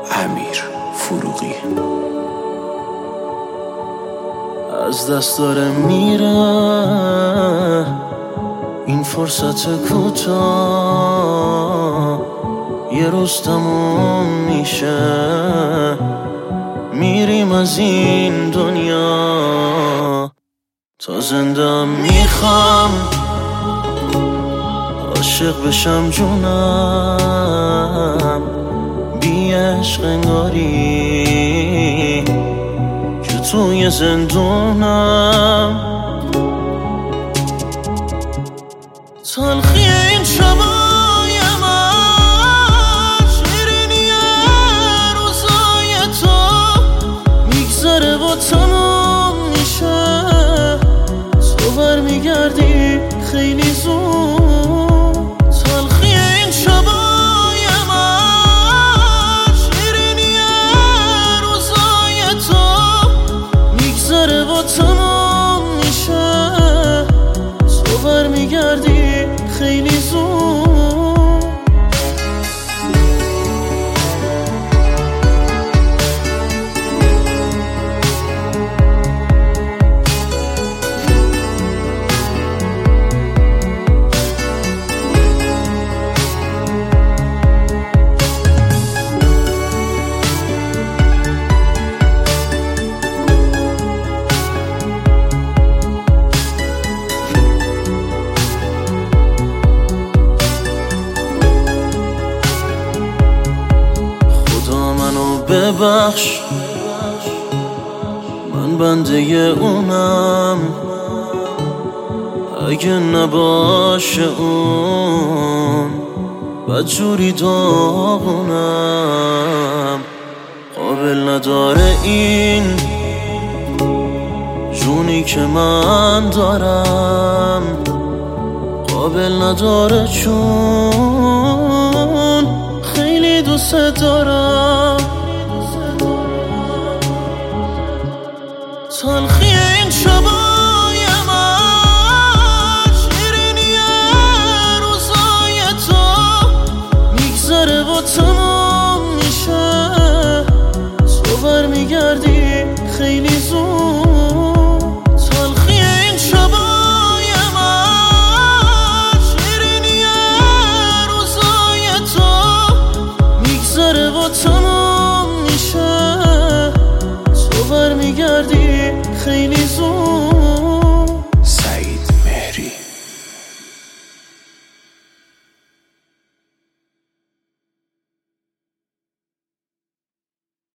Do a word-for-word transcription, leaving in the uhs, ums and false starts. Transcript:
امیر فروغی. از دست داره میره این فرصت کوتاه، یه روز تموم میشه میریم از این دنیا. تا زنده میخوام عاشق بشم جونم، بی عشق انگاری که توی زندونم. تلخی این شبای من، شیرینی روزای تو میگذره و تمام میشه. تو برمیگردی خیلی زود. تلخی این شبای من، شیرینی روزای تو میگذره و تمام میشه. تو برمیگردی خیلی زود. ببخش من بنده اونم، اگه نباشه اون بدجوری داغونم. قابل نداره این جونی که من دارم، قابل نداره چون خیلی دوست دارم.